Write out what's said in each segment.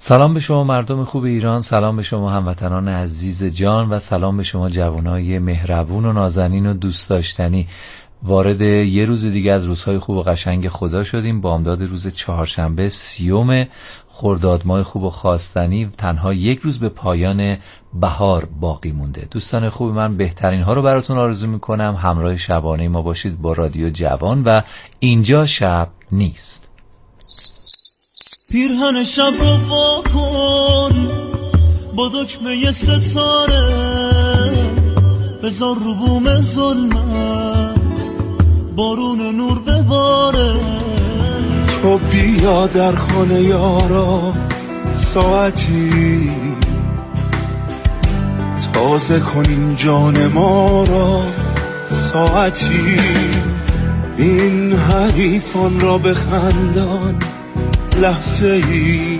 سلام به شما مردم خوب ایران، سلام به شما هموطنان عزیز جان و سلام به شما جوانای مهربون و نازنین و دوست داشتنی. وارد یه روز دیگه از روزهای خوب و قشنگ خدا شدیم. بامداد روز چهارشنبه 30 خرداد ماه خوب و خواستنی. تنها یک روز به پایان بهار باقی مونده. دوستان خوب من بهترین ها رو براتون آرزو میکنم. همراه شبانه ما باشید با رادیو جوان و اینجا شب نیست. پیرهن شب رو واکن با دکمه ستاره، بذار رو بوم ظلمت بارون نور بباره. تو بیا در خانه یارا ساعتی، تازه کنیم جان ما را ساعتی. این حریفان را بخندان لحظه ای،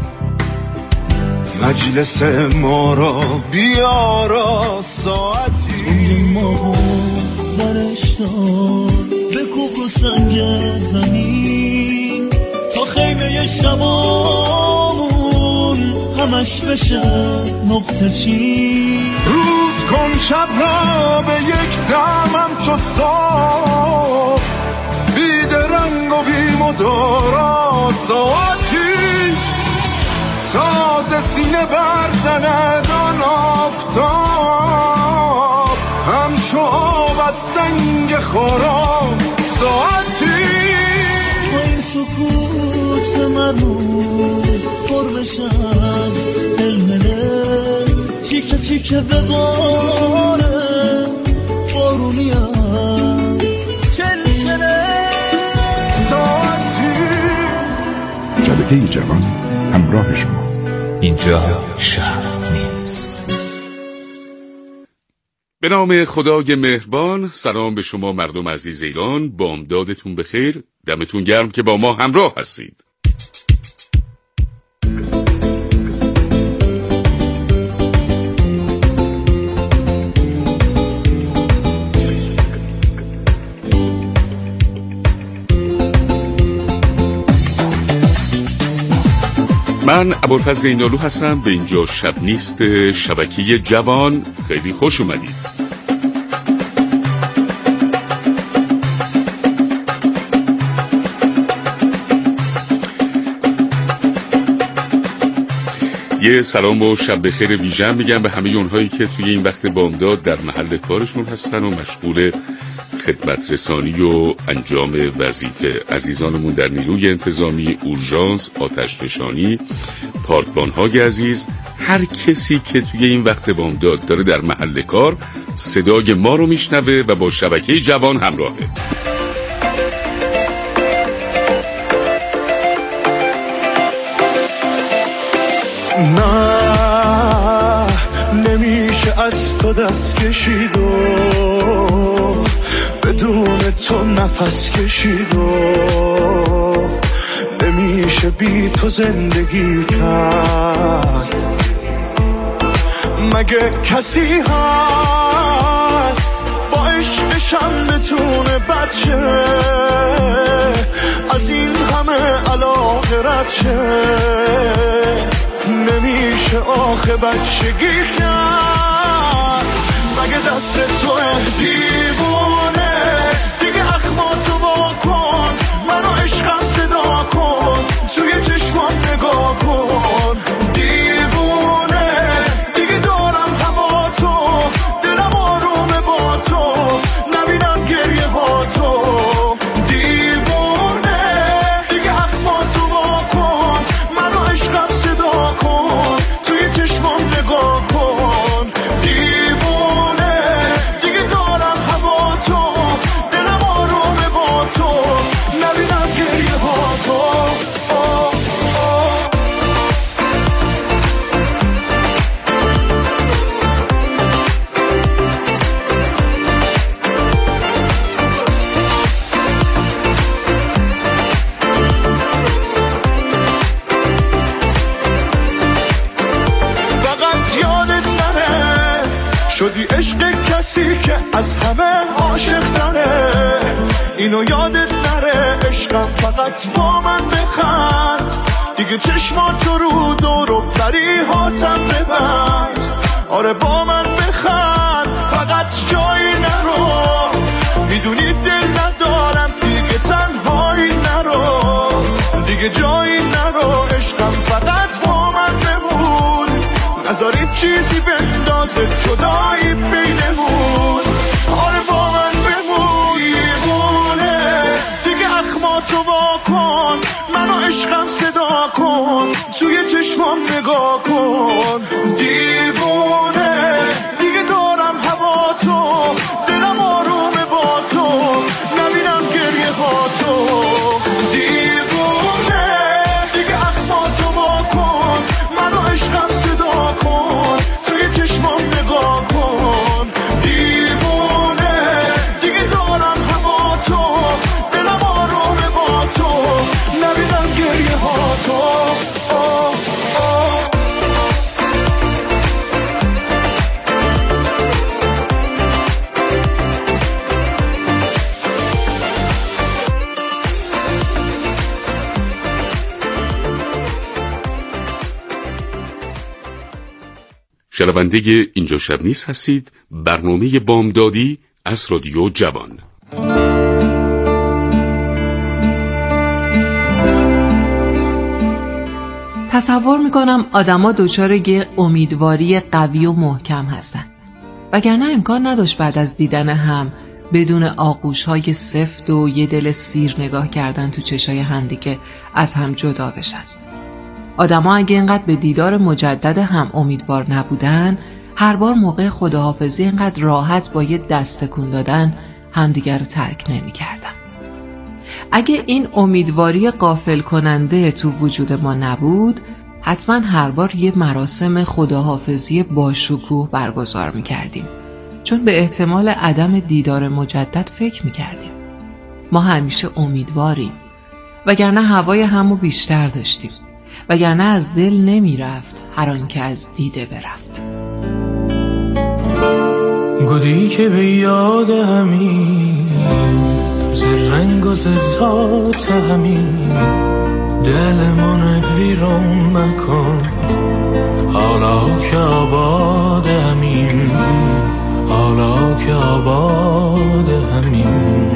مجلس ما را بیارا ساعتی. توی ما برش دار به کوک و سنگ زمین، تا خیمه شبامون همش بشه نقطه چین. روز کن شب را به یک دمم چو صبح، بیدرنگ و بیمدارا ساعتی. تازه سینه برزند آن آفتاب، همچو آب از سنگ خارا ساعتی. تو این سکوت مرموز پر بشه از هلهله، تیکه تیکه بباره بارونی هم چلچله ساعتی. شبکه جوان همراه شما. اینجا شب نیست. به نام خدای مهربان. سلام به شما مردم عزیز ایران. بامدادتون بخیر، دمتون گرم که با ما همراه هستید. من ابوالفضل اینالو هستم. به اینجا شب نیست شبکه جوان خیلی خوش اومدید. یه سلام و شب بخیر ویژه میگم به همه اونهایی که توی این وقت بامداد در محل کارشون هستن و مشغول خدمت رسانی و انجام وظیفه. عزیزانمون در نیروی انتظامی، اورژانس، آتش نشانی، پارتبان‌های عزیز، هر کسی که توی این وقت بامداد داره در محل کار صدای ما رو میشنوه و با شبکه جوان همراهه. نه نمیشه از تو دست کشید و بدون تو نفس کشید و نمیشه بی تو زندگی کرد. مگه کسی هست با عشقشم بتونه بچه از این همه علاقه رد شه؟ نمیشه آخه بچگی کرد. مگه دست تو دیوونه دیگه اخماتو واکن، منو عشقم صدا کن، توی چشمام نگاه کن. دیوونه دیگه دارم هوا تو، دلم آرومه با تو، نبینم گریه با تو. دیوونه دیگه اخماتو واکن، منو عشقم صدا کن، توی چشمام نگاه کن. دیوونه دیگه دارم هوا تو، دلم آرومه با تو، نبینم گریه با تو. شدی عشق کسی که از همه عاشق تره، اینو یادت نره. عشقم فقط با من بخند، دیگه چشماتو رو دور و بریهاتم ببند. آره با من بخند فقط جایی نرو، میدونی دل ندارم دیگه تنهایی نرو، دیگه جایی نرو عشقم فقط با من بمون، نذاری چیزی بندازه جدایی بینمون. آره با من بمون دیوونه، دیگه اخماتو واکن، منو عشقم صدا کن، توی چشمام نگاه کن. دیوونه دیگه دارم هوا تو، دلم آرومه با تو، نبینم گریه ها تو. دیوونه دیگه اخماتو واکن، منو عشقم صدا کن، توی چشمام نگاه کن. دیوونه دیگه دارم هوا تو، دلم آرومه با تو، نبینم گریه ها تو. شنونده اینجا شب نیست هستید، برنامه بامدادی از رادیو جوان. تصور میکنم آدما دچار یه امیدواری قوی و محکم هستن، وگرنه امکان نداشت بعد از دیدن هم بدون آغوش‌های سفت و یه دل سیر نگاه کردن تو چشای همدیگه از هم جدا بشن. آدما اگه اینقدر به دیدار مجدد هم امیدوار نبودن، هر بار موقع خداحافظی اینقدر راحت با یه دست تکون دادن همدیگر رو ترک نمی‌کردن. اگه این امیدواری غافل کننده تو وجود ما نبود، حتما هر بار یه مراسم خداحافظی با شکوه برگزار می‌کردیم، چون به احتمال عدم دیدار مجدد فکر می‌کردیم. ما همیشه امیدواریم، وگرنه هوای همو بیشتر داشتیم، وگرنه از دل نمی رفت هر آن که از دیده برفت. گودی که به یاد همین ز رنگ و ز ذات همین دلمون ویران مکن، حالا که آباد همین، حالا که آباد همین.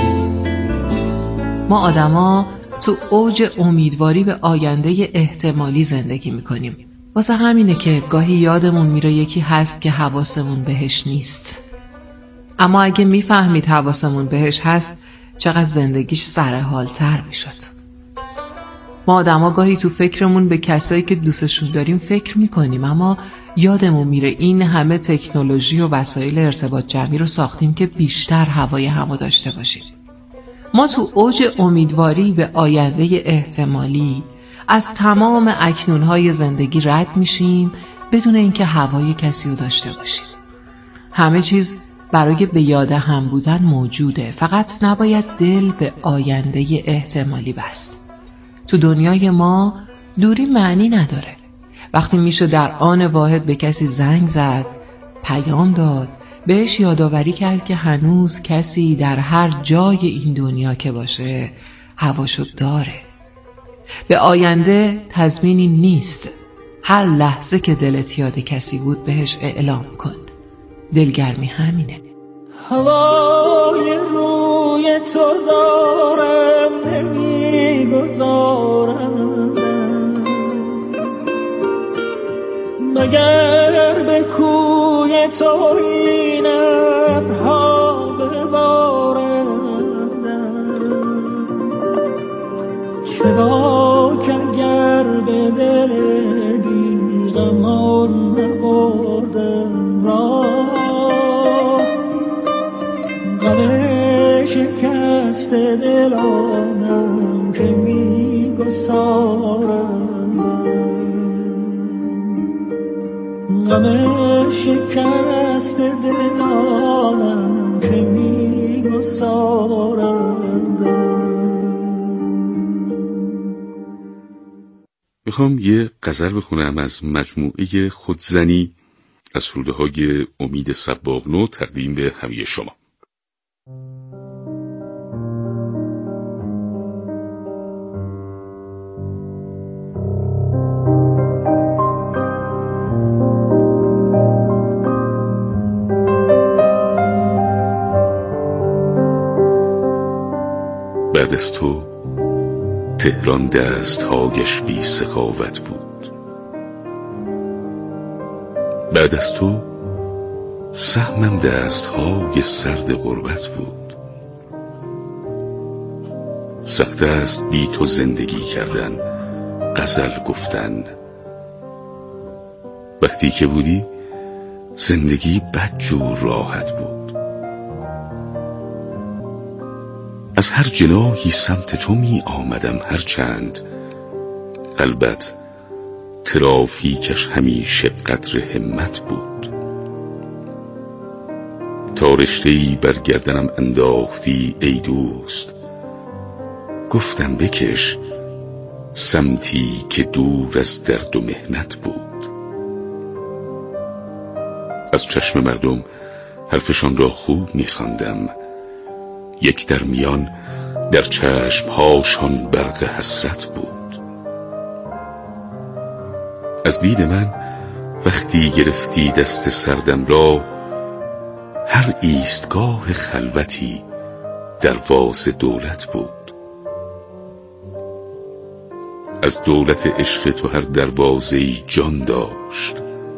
ما آدما تو اوج امیدواری به آینده احتمالی زندگی میکنیم. واسه همینه که گاهی یادمون میره یکی هست که حواسمون بهش نیست. اما اگه میفهمید حواسمون بهش هست، چقدر زندگیش سرحال‌تر میشد. ما آدما گاهی تو فکرمون به کسایی که دوستشون داریم فکر میکنیم، اما یادمون میره این همه تکنولوژی و وسایل ارتباط جمعی رو ساختیم که بیشتر هوای همو داشته باشیم. ما تو اوج امیدواری به آینده احتمالی از تمام اکنونهای زندگی رد میشیم بدون اینکه هوای کسی رو داشته باشیم. همه چیز برای به یاد هم بودن موجوده، فقط نباید دل به آینده احتمالی بست. تو دنیای ما دوری معنی نداره. وقتی میشه در آن واحد به کسی زنگ زد، پیام داد، بهش یادآوری کرد که هنوز کسی در هر جای این دنیا که باشه هواشو داره. به آینده تضمینی نیست. هر لحظه که دلت یاد کسی بود بهش اعلام کن. دلگرمی همینه. هوای روی تو دارم نمیگذارم، مگر به کوی تو این ابرها ببارند. چرا که اگر به دل بیغمان نبردم راه، غم شکست دلانم که میگسارند، غم شکست دلانم که میگسارند. میخوام یه غزل بخونم از مجموعه خودزنی از سروده های امید صباغنو تقدیم به همه شما. بعد از تو تهران دستهایش بی سخاوت بود. بعد از تو سهمم دستهای سرد غربت بود. سخت است بی تو زندگی کردن، غزل گفتن. وقتی که بودی زندگی بدجور راحت بود. از هر جناحی سمت تو می آمدم، هر چند قلبت ترافیکش همیشه قدر همت بود. تا رشته‌ای بر گردنم انداختی ای دوست، گفتم بکش سمتی که دور از درد و محنت بود. از چشم مردم حرفشان را خوب می‌خواندم، یک در میان در چشم‌هاشان برق حسرت بود. از دید من وقتی گرفتی دست سردم را، هر ایستگاه خلوتی دروازه دولت بود. از دولت عشق تو هر دروازه‌ای جان داشت،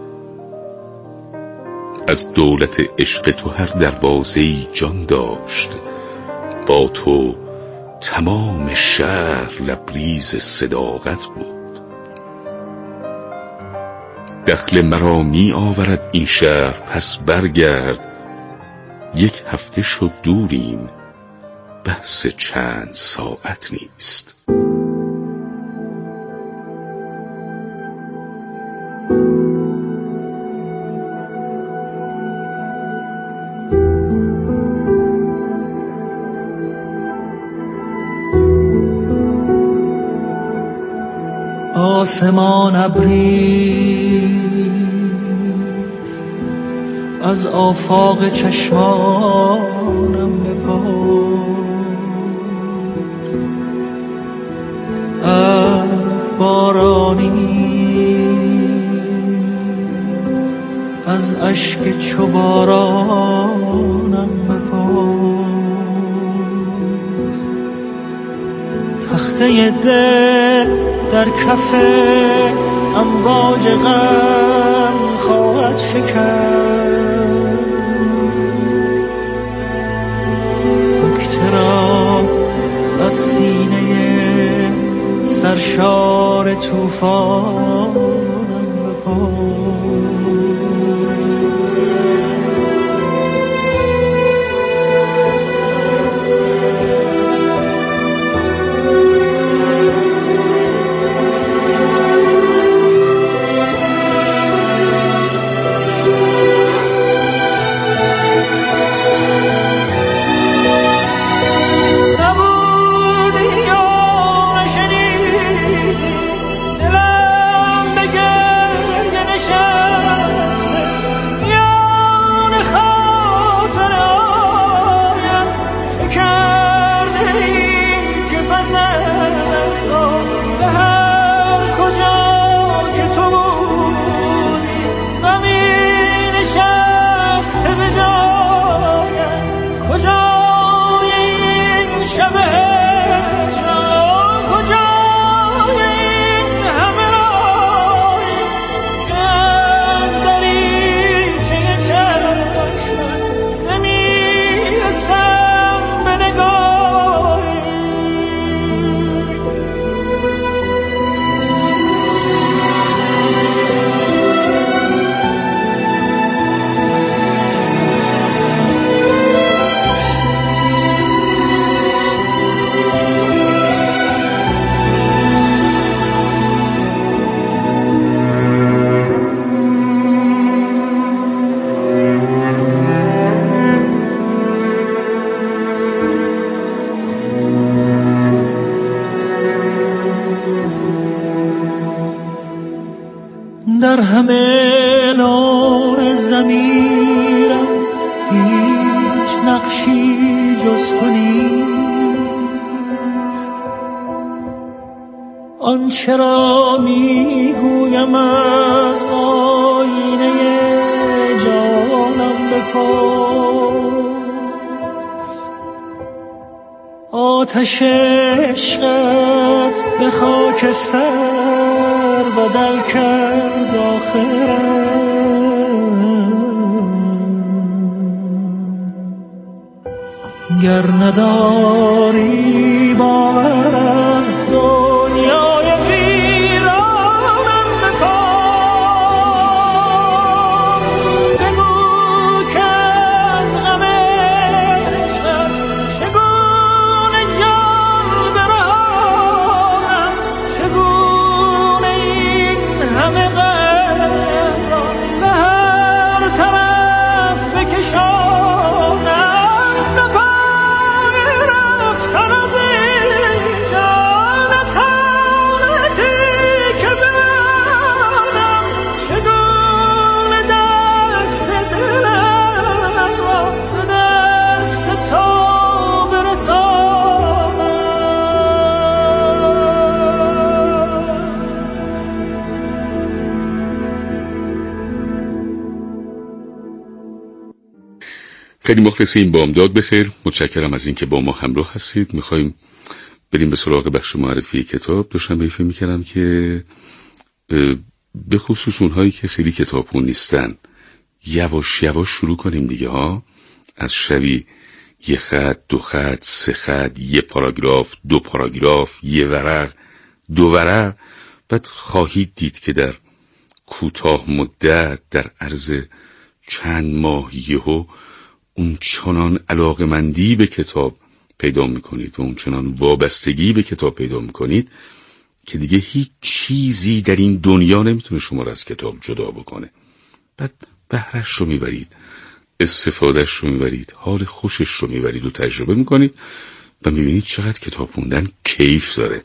از دولت عشق تو هر دروازه‌ای جان داشت. با تو تمام شهر لبریز صداقت بود. دخل مرا می آورد این شهر، پس برگرد. یک هفته شد دوریم، بحث چند ساعت نیست. آسمان ابریست از آفاق چشمانم بپرس، بارانیست از اشک چو بارانم بپرس. تخته دل در کف امواج غم خواهد شکست، نکته را از سینه سرشار طوفانم بپرس. در همه لون ضمیرم هیچ نقشی جز تو نیست. آنچه را میگویم از آینه جانم بپرس، آتش عشقت به خاکستر بدل کرد آخرم. گر نداری باور از دنیای ویرانم بپرس، بگو که از غم عشقت چگونه جان برانم، چگونه این همه غم را به هر طرف بکشانم. خیلی مخلصیم. بامداد بخیر. متشکرم از اینکه با ما همراه هستید. میخوایم بریم به سراغ بخش معرفی کتاب. دوشنبه فکر میکردم که به خصوص اونهایی که خیلی کتابخون نیستن یواش یواش شروع کنیم دیگه ها. از شبی یه خط، 2 خط، 3 خط، یه پاراگراف، 2 پاراگراف، یه ورق، 2 ورق. بعد خواهید دید که در کوتاه مدت، در عرض چند ماه یهو اون چنان علاقمندی به کتاب پیدا میکنید و اون چنان وابستگی به کتاب پیدا میکنید که دیگه هیچ چیزی در این دنیا نمیتونه شما رو از کتاب جدا بکنه. بعد بهرش رو میبرید، استفادهش رو میبرید، حال خوشش رو میبرید و تجربه میکنید و میبینید چقدر کتاب خوندن کیف داره.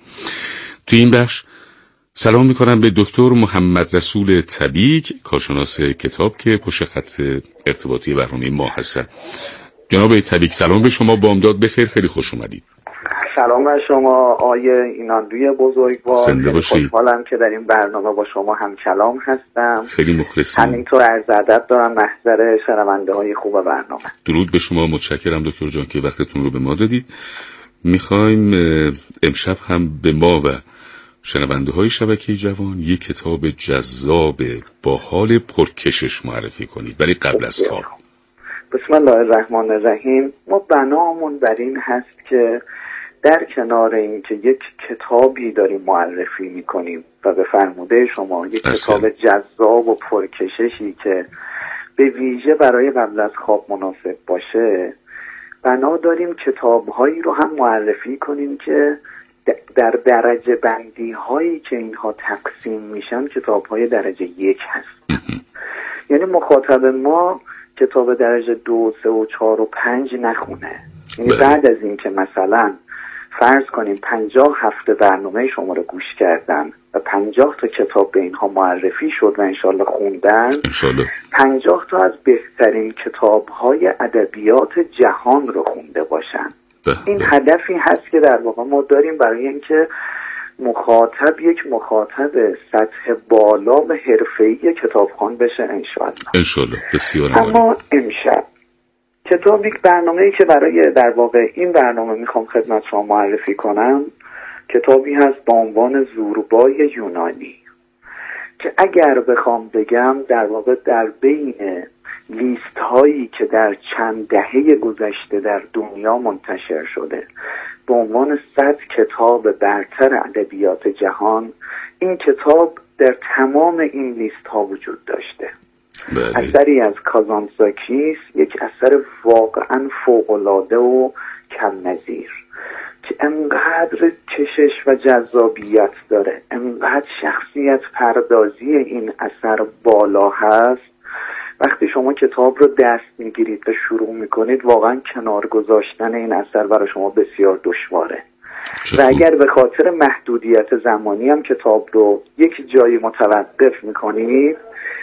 تو این بخش سلام میکنم به دکتر محمد رسول تبیک، کارشناس کتاب که پشت خط ارتباطی برنامه ما هستن. جناب تبیک سلام به شما، بامداد بخیر، خیلی خوش اومدید. سلام به شما آقای ایناندوی بزرگوار. زنده باشید. خوشحالم که در این برنامه با شما هم کلام هستم. خیلی مخلصیم. همینطور عرض ادب دارم محضر شنونده های خوب برنامه. درود به شما، متشکرم دکتر جان که وقتتون رو به ما دادید. میخوایم امشب هم به ما و شنونده های شبکه جوان یک کتاب جذاب با حال پرکشش معرفی کنید، ولی قبل از خواب. بسم الله الرحمن الرحیم. ما بنامون بر این هست که در کنار این که یک کتابی داریم معرفی میکنیم و به فرموده شما یک کتاب جذاب و پرکششی که به ویژه برای قبل از خواب مناسب باشه، بنا داریم کتابهایی رو هم معرفی کنیم که در درجه بندی هایی که اینها تقسیم میشن کتاب های درجه 1 هست. یعنی مخاطب ما کتاب درجه 2، 3 و 4 و 5 نخونه. یعنی بعد از این که مثلا فرض کنیم 50 هفته برنامه شما رو گوش کردن و 50 تا کتاب به اینها معرفی شد و انشالله خوندن، 50 تا از بهترین کتاب های ادبیات جهان رو خونده باشن. این هدفی هست که در واقع ما داریم برای اینکه مخاطب یک مخاطب سطح بالا و حرفه‌ای کتابخوان بشه انشالله. بسیار اما امشب کتاب یک برنامه‌ای که برای در واقع این برنامه میخوام خدمت شما معرفی کنم، کتابی هست با عنوان زوربای یونانی که اگر بخوام بگم در واقع در بین لیست هایی که در چند دهه گذشته در دنیا منتشر شده به عنوان 100 کتاب برتر ادبیات جهان، این کتاب در تمام این لیست ها وجود داشته. اثری از کازانتزاکیس، یک اثر واقعا فوق‌العاده و کم نظیر که انقدر کشش و جذابیت داره، انقدر شخصیت پردازی این اثر بالا هست. وقتی شما کتاب رو دست میگیرید و شروع میکنید واقعا کنار گذاشتن این اثر برای شما بسیار دشواره و اگر به خاطر محدودیت زمانی هم کتاب رو یک جایی متوقف میکنید،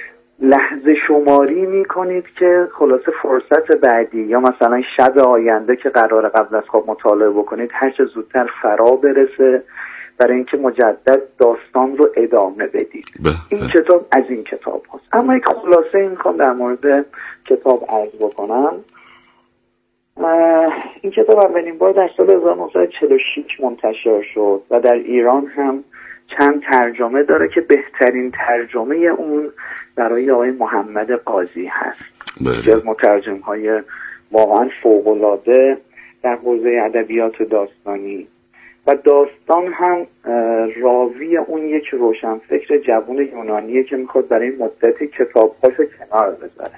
لحظه شماری میکنید که خلاصه فرصت بعدی یا مثلا شب آینده که قرار قبل از خواب مطالعه بکنید هر چه زودتر فرا برسه برای اینکه مجدد داستان رو ادامه بدید. این کتاب از این کتاب هست. اما یک خلاصه این میخوام در مورد کتاب عرض بکنم. این کتاب اولین بار در سال 1946 منتشر شد و در ایران هم چند ترجمه داره که بهترین ترجمه اون برای آقای محمد قاضی هست. یکی از مترجم‌های واقعا فوق‌العاده در حوزه ادبیات داستانی و داستان هم راوی اون یک روشنفکر جوان یونانیه که میخواد برای مدتی کتاب‌هاشو کنار بذاره.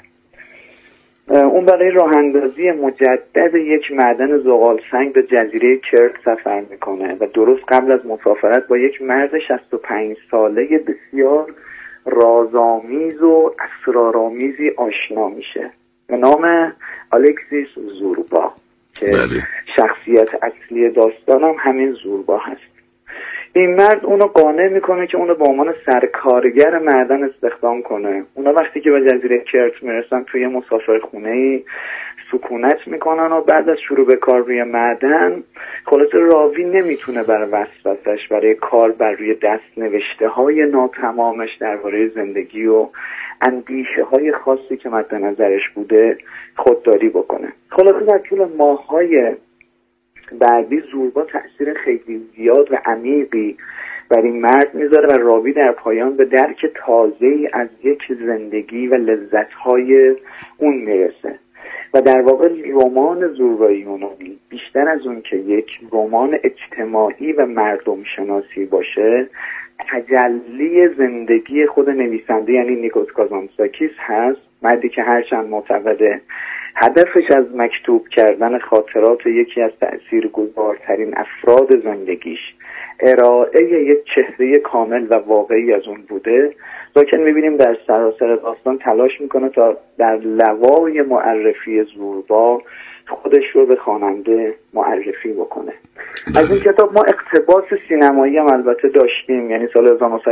اون برای راه اندازی مجدد یک معدن زغال سنگ به جزیره کرت سفر میکنه و درست قبل از مسافرت با یک مرد 65 ساله بسیار رازآمیز و اسرارآمیزی آشنا میشه به نام الکسیس زوربا که شخصیت اصلی داستانم همین زوربا هست. این مرد اونو قانع میکنه که اونو به عنوان سرکارگر معدن استخدام کنه. اونا وقتی که به جزیره کرت میرسن توی مسافرخونه‌ای سکونت میکنن و بعد از شروع به کار روی معدن خلاصه راوی نمیتونه برای وسوسش برای کار بر روی دست نوشته های ناتمامش درباره زندگی و اندیشه های خاصی که مد نظرش بوده خودداری بکنه. خلاصه در طول ماه‌های بعدی زوربا تأثیر خیلی زیاد و عمیقی بر این مرد میذاره و راوی در پایان به درک تازه‌ای از یک زندگی و لذت‌های اون میرسه و در واقع رمان زوربای یونانی بیشتر از اون که یک رمان اجتماعی و مردم شناسی باشه تجلی زندگی خود نویسنده یعنی نیکوس کازانتزاکیس هست، مردی که هرچند معتقده هدفش از مکتوب کردن خاطرات یکی از تأثیرگذارترین افراد زندگیش ارائه یک چهره کامل و واقعی از اون بوده، لکن میبینیم در سراسر داستان تلاش میکنه تا در لوای معرفی زوربا خودش رو به خواننده معرفی بکنه. از این کتاب ما اقتباس سینمایی هم البته داشتیم، یعنی سال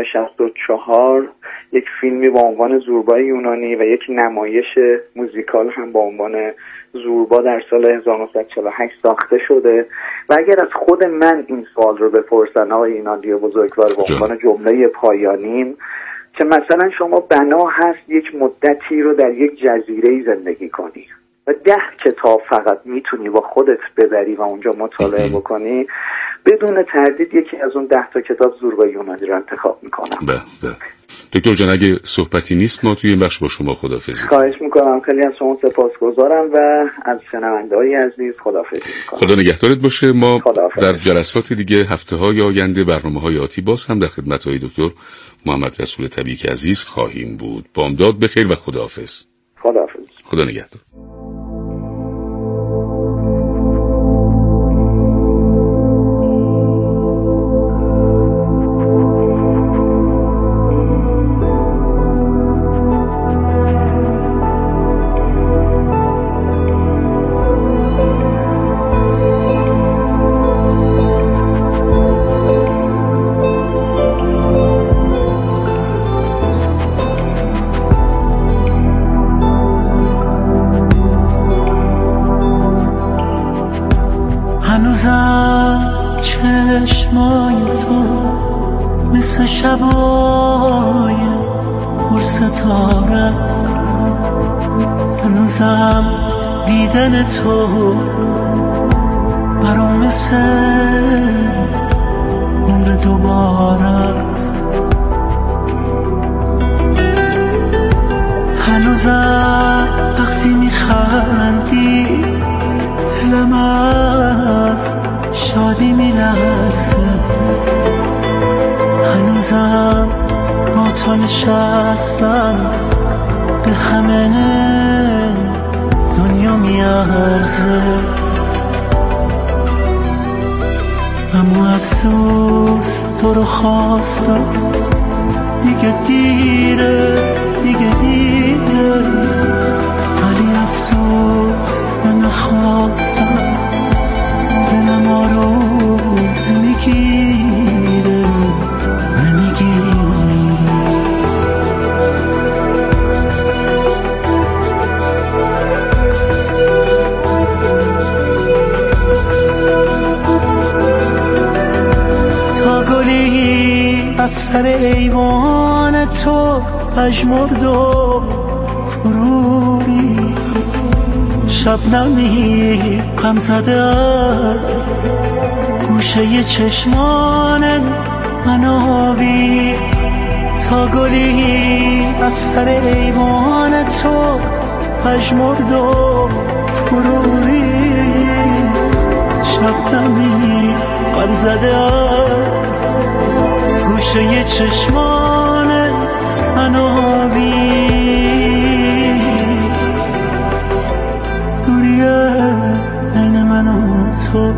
1964 یک فیلمی با عنوان زوربای یونانی و یک نمایش موزیکال هم با عنوان زوربا در سال 1948 ساخته شده و اگر از خود من این سوال رو بپرسن آقای اینادی بزرگوار با عنوان جمله پایانیم که مثلا شما بنا هست یک مدتی رو در یک جزیره زندگی کنی و 10 کتاب فقط میتونی با خودت ببری و اونجا مطالعه بکنی، بدون تردید یکی از اون 10 تا کتاب زوربای یونانی رو انتخاب میکنم. دکتر جان اگه صحبتی نیست ما توی این بخش با شما خداحافظی. خواهش میکنم، خیلی از شما سپاسگزارم و از شنونده‌های عزیز خداحافظی میکنم. خدا نگهدارت باشه. ما در جلسات دیگه هفته‌های آینده برنامه‌های آتی باز هم در خدمت‌های دکتر محمد رسول طبیعی عزیز خواهیم بود. بامداد بخیر و خداحافظ. خداحافظ. خدا نگهدار. چشمای تو مثل شبای پرستاره است، هنوزم دیدن تو برام مثل عمر دوباره است. هنوزم وقتی میخندی دلم از شادی میلرزه، هنوزم با تو نشستم به همه دنیا میارزه، اما افسوس تو رو خواستم دیگه دیره، دیگه دیره، ولی افسوس من نخواستم، دلم آروم نمیگیره، نمیگیره. تا گلی از سر ایوان تو پژمرد و فروری، شبنمی غم زده از گوشه چشمان منابی تا گلی از سر ایوان تو پژمرد و پروری شبنمی غم زده از گوشه چشمان منابی دوریه بین من و تو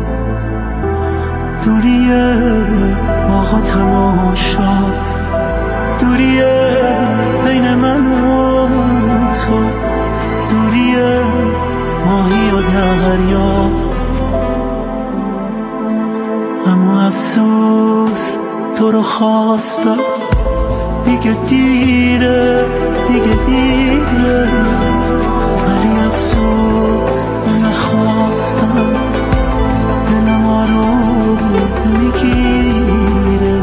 دوریه آقا تماشاست دوریه بین من و تو دوریه ماهی و دریاست اما افسوس تو رو خواستم دیگه دیره ولی افسوس نخواستم دلم آروم نمیگیره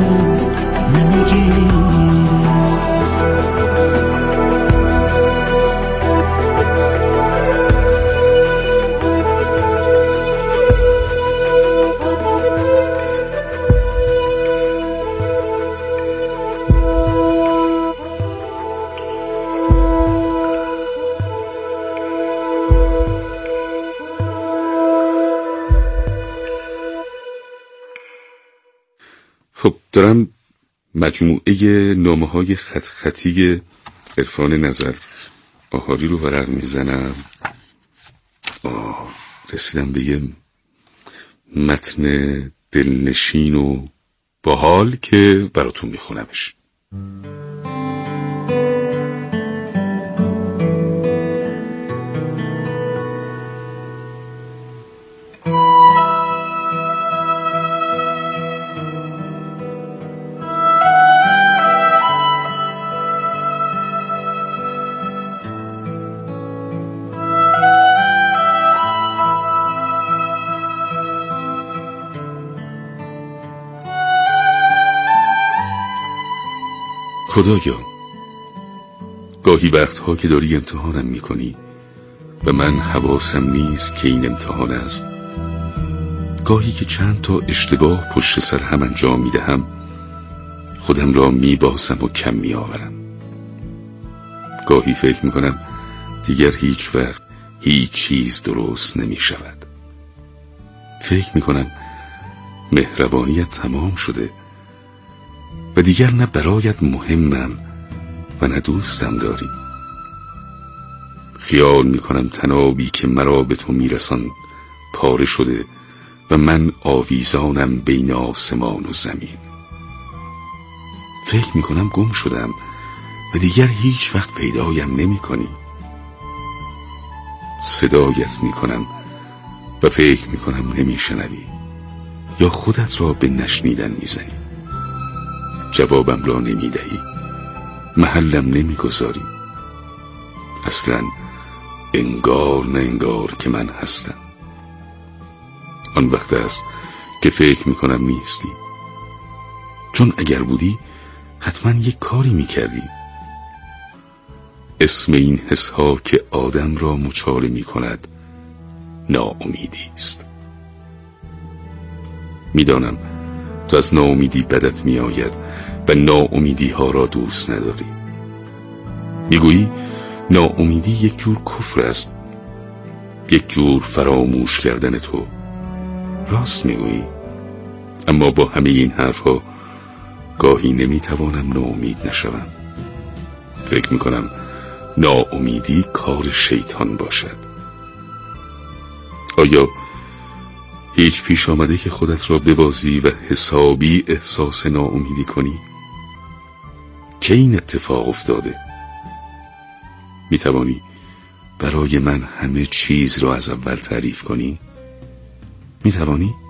خب دارم مجموعه نامه‌های خطی عرفان نظر آهاری رو ورق میزنم. رسیدم به یه متن دلنشین و باحال که براتون میخونمش. خدایا، گاهی وقتها که داری امتحانم میکنی و من حواسم نیست که این امتحان است، گاهی که چند تا اشتباه پشت سر هم انجام میدهم خودم را میباسم و کم میآورم. گاهی فکر میکنم دیگر هیچ وقت هیچ چیز درست نمیشود. فکر میکنم مهربانیت تمام شده و دیگر نه برایت مهمم و نه دوستم داری. خیال میکنم تنابی که مرا به تو میرسان پاره شده و من آویزانم بین آسمان و زمین. فکر میکنم گم شدم و دیگر هیچ وقت پیدایم نمیکنی. صدایت میکنم و فکر میکنم نمیشنوی یا خودت را به نشنیدن میزنی. جوابم را نمیدهی، محلم نمیگذاری. اصلا انگار نه انگار که من هستم. آن وقت است که فکر میکنم نیستی، چون اگر بودی حتما یک کاری میکردی. اسم این حسها که آدم را مچاله میکند ناامیدی است. میدانم تو از ناامیدی بدت میآید و ناامیدی ها را دوست نداری. میگویی ناامیدی یک جور کفر است، یک جور فراموش کردن تو. راست میگویی، اما با همه این حرفها گاهی نمیتوانم ناامید نشوم. فکر میکنم ناامیدی کار شیطان باشد. آیا هیچ پیش آمده که خودت را ببازی و حسابی احساس ناامیدی کنی؟ که این اتفاق افتاده؟ میتوانی برای من همه چیز را از اول تعریف کنی؟ میتوانی؟